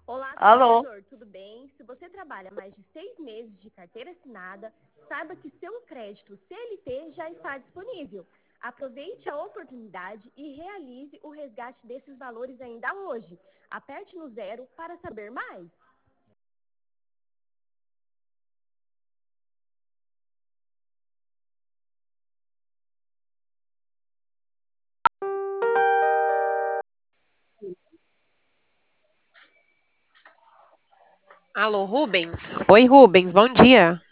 Olá, Alô? trabalhador, tudo bem? Se você trabalha mais de 6 meses de carteira assinada, saiba que seu crédito CLT já está disponível. Aproveite a oportunidade e realize o resgate desses valores ainda hoje. Aperte no zero para saber mais. Alô, Rubens? Oi, Rubens, bom dia.